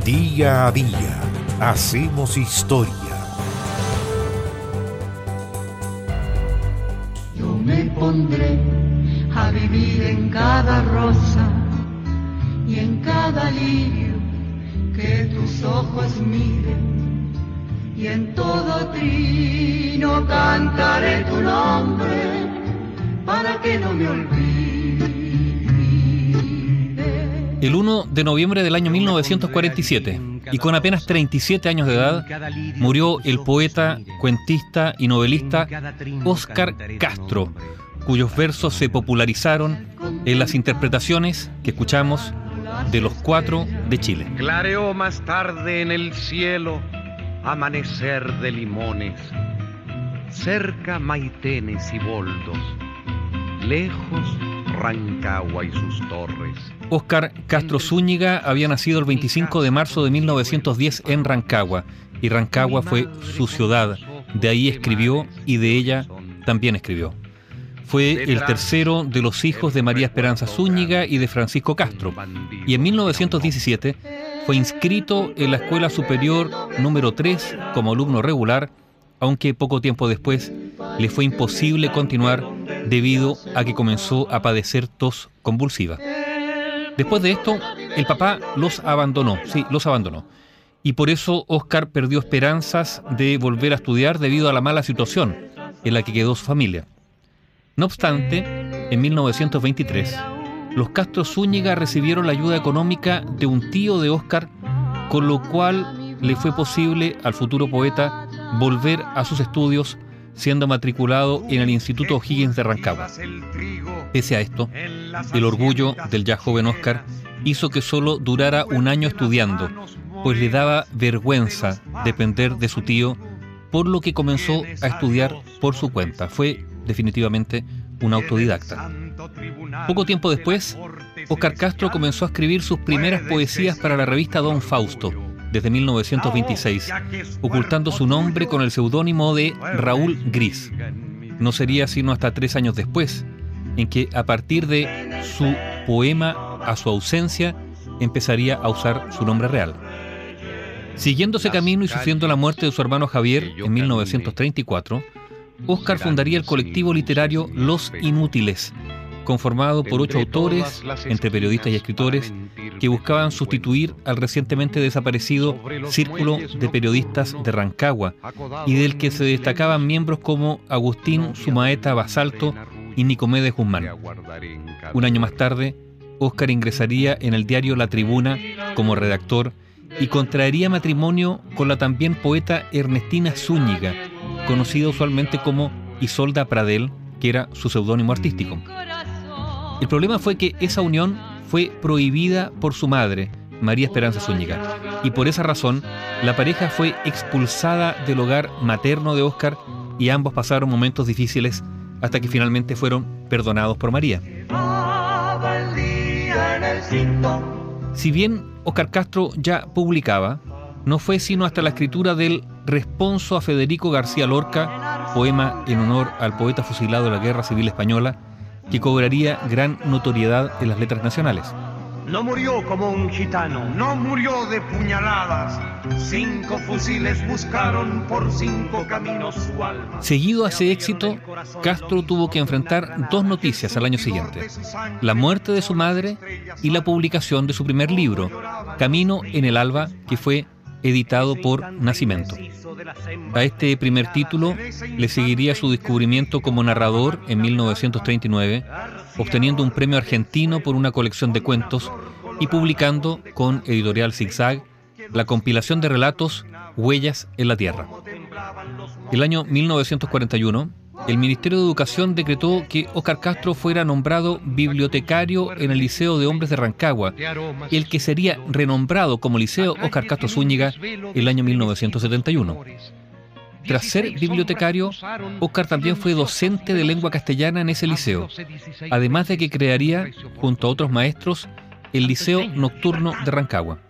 Día a día hacemos historia. Yo me pondré a vivir en cada rosa y en cada lirio que tus ojos miren, y en todo trino cantaré tu nombre para que no me olvide. El 1 de noviembre del año 1947, y con apenas 37 años de edad, murió el poeta, cuentista y novelista Óscar Castro, cuyos versos se popularizaron en las interpretaciones que escuchamos de Los Cuatro de Chile. Clareó más tarde en el cielo amanecer de limones, cerca Maitenes y Boldos, lejos Rancagua y sus torres. Óscar Castro Zúñiga había nacido el 25 de marzo de 1910 en Rancagua, y Rancagua fue su ciudad. De ahí escribió y de ella también escribió. Fue el tercero de los hijos de María Esperanza Zúñiga y de Francisco Castro, y en 1917 fue inscrito en la Escuela Superior número 3 como alumno regular, aunque poco tiempo después le fue imposible continuar debido a que comenzó a padecer tos convulsiva. Después de esto, el papá los abandonó, y por eso Óscar perdió esperanzas de volver a estudiar debido a la mala situación en la que quedó su familia. No obstante, en 1923, los Castro Zúñiga recibieron la ayuda económica de un tío de Óscar, con lo cual le fue posible al futuro poeta volver a sus estudios, siendo matriculado en el Instituto O'Higgins de Rancagua. Pese a esto, el orgullo del ya joven Óscar hizo que solo durara un año estudiando, pues le daba vergüenza depender de su tío, por lo que comenzó a estudiar por su cuenta. Fue definitivamente un autodidacta. Poco tiempo después, Óscar Castro comenzó a escribir sus primeras poesías para la revista Don Fausto, desde 1926, ocultando su nombre con el seudónimo de Raúl Gris. No sería sino hasta 3 años después, en que a partir de su poema A su ausencia, empezaría a usar su nombre real. Siguiendo ese camino y sufriendo la muerte de su hermano Javier en 1934, Óscar fundaría el colectivo literario Los Inútiles, conformado por 8 autores, entre periodistas y escritores, que buscaban sustituir al recientemente desaparecido Círculo de Periodistas de Rancagua, y del que se destacaban miembros como Agustín Sumaeta Basalto y Nicomedes Guzmán. Un año más tarde, Óscar ingresaría en el diario La Tribuna como redactor y contraería matrimonio con la también poeta Ernestina Zúñiga, conocida usualmente como Isolda Pradel, que era su seudónimo artístico. El problema fue que esa unión fue prohibida por su madre, María Esperanza Zúñiga, y por esa razón la pareja fue expulsada del hogar materno de Óscar, y ambos pasaron momentos difíciles hasta que finalmente fueron perdonados por María. Si bien Óscar Castro ya publicaba, no fue sino hasta la escritura del Responso a Federico García Lorca, poema en honor al poeta fusilado de la Guerra Civil Española, que cobraría gran notoriedad en las letras nacionales. No murió como un gitano, no murió de puñaladas. 5 fusiles buscaron por 5 caminos su alma. Seguido a ese éxito, Castro tuvo que enfrentar 2 noticias al año siguiente: la muerte de su madre y la publicación de su primer libro, Camino en el Alba, que fue editado por Nacimiento. A este primer título le seguiría su descubrimiento como narrador en 1939, obteniendo un premio argentino por una colección de cuentos y publicando con Editorial Zigzag la compilación de relatos Huellas en la Tierra. El año 1941, el Ministerio de Educación decretó que Óscar Castro fuera nombrado bibliotecario en el Liceo de Hombres de Rancagua, el que sería renombrado como Liceo Óscar Castro Zúñiga el año 1971. Tras ser bibliotecario, Óscar también fue docente de lengua castellana en ese liceo, además de que crearía, junto a otros maestros, el Liceo Nocturno de Rancagua.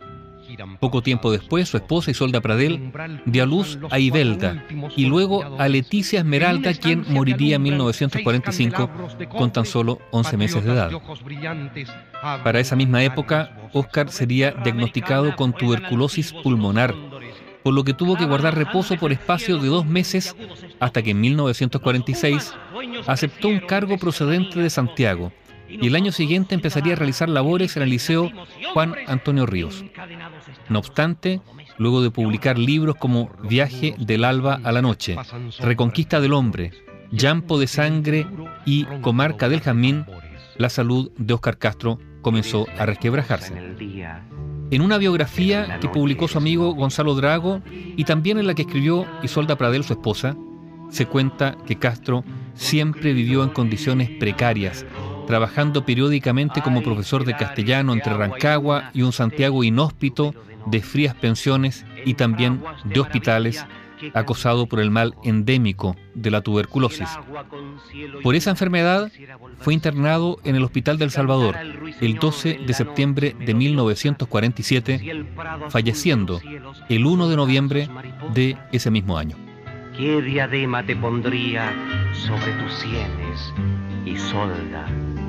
Poco tiempo después, su esposa Isolda Pradell dio a luz a Ibelda y luego a Leticia Esmeralda, quien moriría en 1945 con tan solo 11 meses de edad. Para esa misma época, Óscar sería diagnosticado con tuberculosis pulmonar, por lo que tuvo que guardar reposo por espacio de 2 meses hasta que en 1946 aceptó un cargo procedente de Santiago y el año siguiente empezaría a realizar labores en el Liceo Juan Antonio Ríos. No obstante, luego de publicar libros como Viaje del alba a la noche, Reconquista del hombre, Llampo de sangre y Comarca del Jazmín, la salud de Óscar Castro comenzó a resquebrajarse. En una biografía que publicó su amigo Gonzalo Drago y también en la que escribió Isolda Pradell, su esposa, se cuenta que Castro siempre vivió en condiciones precarias, trabajando periódicamente como profesor de castellano entre Rancagua y un Santiago inhóspito de frías pensiones y también de hospitales, acosado por el mal endémico de la tuberculosis. Por esa enfermedad fue internado en el Hospital del Salvador el 12 de septiembre de 1947, falleciendo el 1 de noviembre de ese mismo año. ¿Qué diadema te pondría sobre tus sienes, Isolda?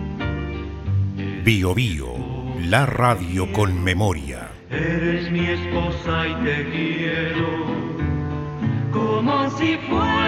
Bio Bio, la radio con memoria. Eres mi esposa y te quiero como si fuera